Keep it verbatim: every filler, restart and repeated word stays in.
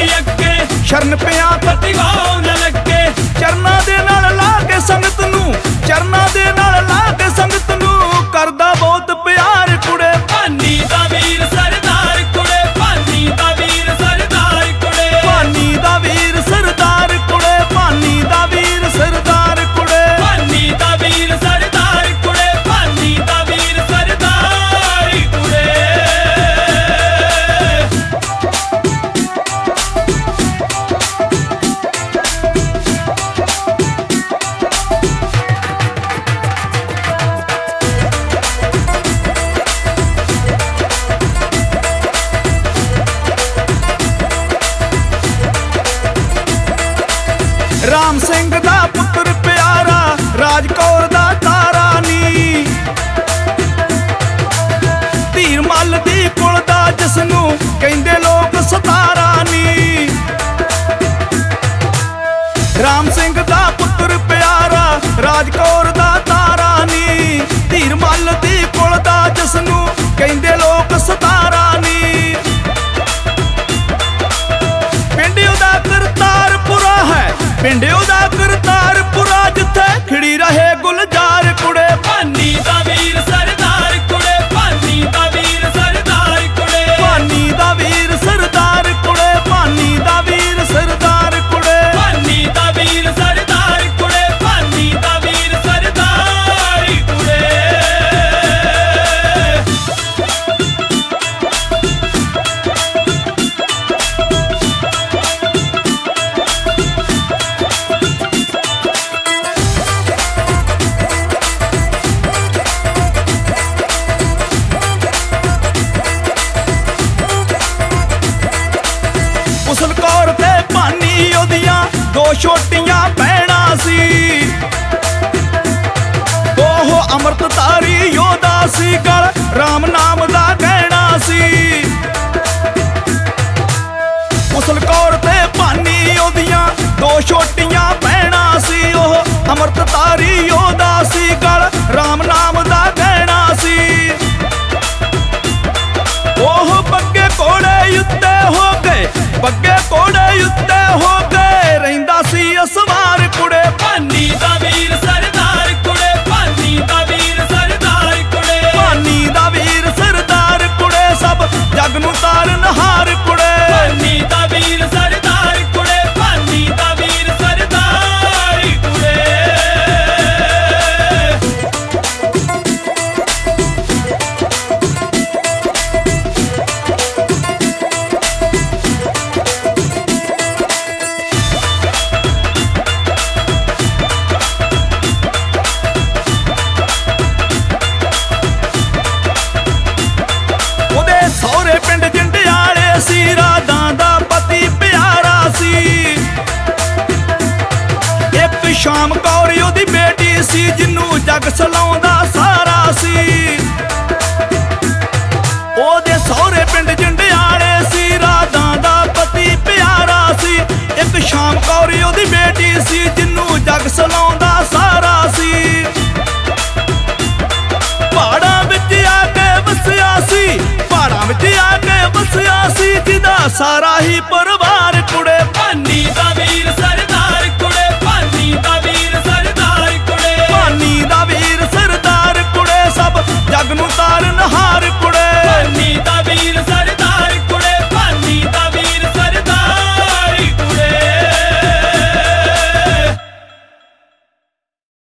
अगे शरण पिया धरती वाओ न लगे। चरना दे नाल ला के संगत नू चरना दे नाल ला के संगत नू करदा बहुत प्यार कुड़े। भानी दा वीर सरदार कुड़े भानी दा वीर सरदार कुड़े भानी दा वीर सरदार कुड़े भानी दा वीर सरदार कुड़े भानी दा वीर सरदार कुड़े भानी दा वीर सरदार कुड़े। राम सिंह दा पुत्र प्यारा राज कौर दा तारा नी धीर मल दी कुल दा जिसनू कहंदे लोग सतारा नी। राम सिंह दा पुत्र प्यारा राज कौर दा तारा नी धीर मल दी कुल दा जिसनू कहंदे लोग सतारा नी। पिंड उदा करतारपुरा है पिंड उदा करतारपुरा जिथे खिड़ी रहे गुलजार कुड़े। भानी दा वीर सरदार कुड़े भानी दा वीर सरदार कुड़े भानी दा वीर सरदार कुड़े भानी दा वीर सरदार कुड़े भानी दा वीर सरदार कुड़े भानी दा वीर सरदार कुड़े। उसल कौर ते भानी ओदियां दो छोटियां भैणां सी। ओहो अमृतधारी योधा सी गल राम नाम दा गहना सी। उसल कौर ते भानी ओदियां दो छोटियां भैणां सी। ओहो अमृतधारी योधा सी गल राम नाम दा गहना सी। ओह बग्गे घोड़े उत्ते हो गए बग्गे घोड़े उत्ते हो गए रहिंदा सी असवार कुड़े। भानी दा वीर सरदार कुड़े भानी दा वीर सरदार कुड़े भानी दा वीर सरदार कुड़े सब जग नू तारनहार कुड़े। भानी दा वीर सरदार कुड़े भानी दा वीर सरदार कुड़े। ओदे सौरे पिंड जंडियाले सी राधां दा पति प्यारा सी। एक शाम कौर ओदी बेटी सी जिन्नू जग सलाउंदा सारा सी। ओदे सौरे पिंड जंडियाले सी राधां दा पति प्यारा सी। एक शाम कौर ओदी बेटी सी जिन्नू जग सलाउंदा सारा सी। पहाड़ां विच आके वसिया सी पहाड़ां विच आके वसिया सी जिदा सारा ही परिवार